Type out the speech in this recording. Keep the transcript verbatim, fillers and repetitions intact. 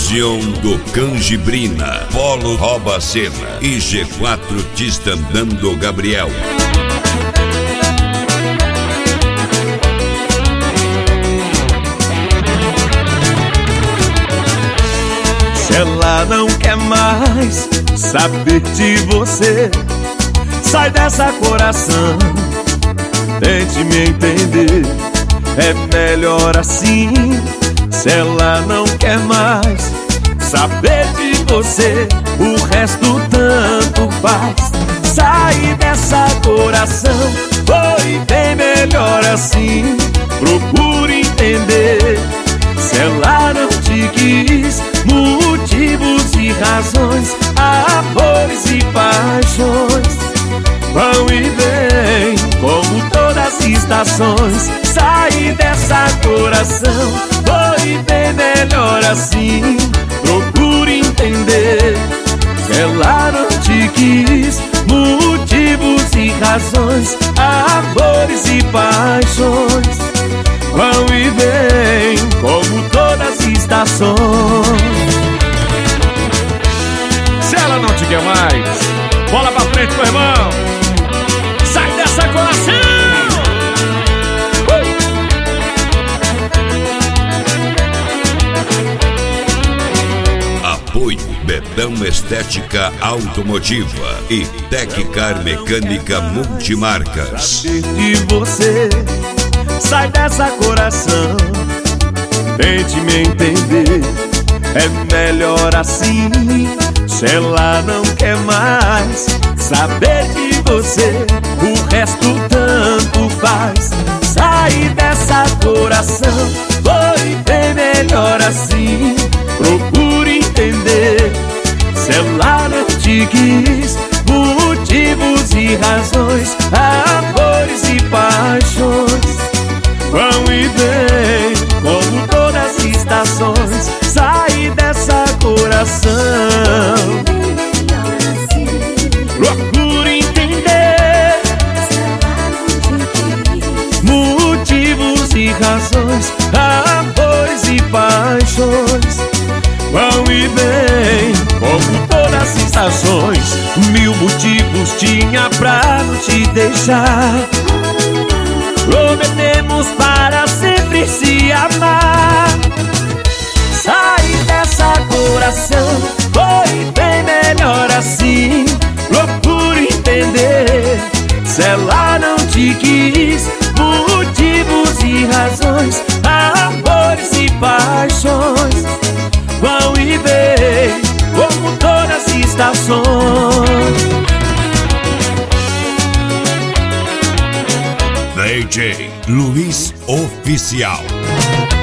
Ocasião do Canjibrina, Polo rouba a cena e G quatro Tistandando Gabriel. Se ela não quer mais saber de você, sai dessa, coração, tente me entender. É melhor assim. Se ela não quer mais saber de você, o resto tanto faz. Sai dessa, coração, foi bem melhor assim. Procure entender. Se ela não te quis, motivos e razões, amores e paixões vão e vêm como todas as estações. Sai dessa, coração, foi bem melhor assim. Procure entender. Se ela não te quis, motivos e razões, amores e paixões vão e vêm como todas as estações. Se ela não te quer mais, bola pra frente, meu irmão. Sai dessa, coração. Apoio Betão Estética Automotiva e Teccar Mecânica Multimarcas. De você, sai dessa, coração, tente me entender. É melhor assim. Se ela não quer mais saber de você, o resto tanto faz. Sai dessa, coração, foi bem melhor assim. Procure entender. Se ela não te quis, motivos e razões, amores e paixões vão e vêm como todas as estações. Sai dessa, coração, procure entender. Motivos e razões, amores e paixões vão e vêm como todas as estações. Mil motivos tinha pra não te deixar. Prometemos para sempre se amar. Sai dessa, coração, foi bem melhor assim. Procure entender. Se ela não te quis, motivos e razões, amores e paixões vão e vêm como todas as estações. D J Luiz Oficial.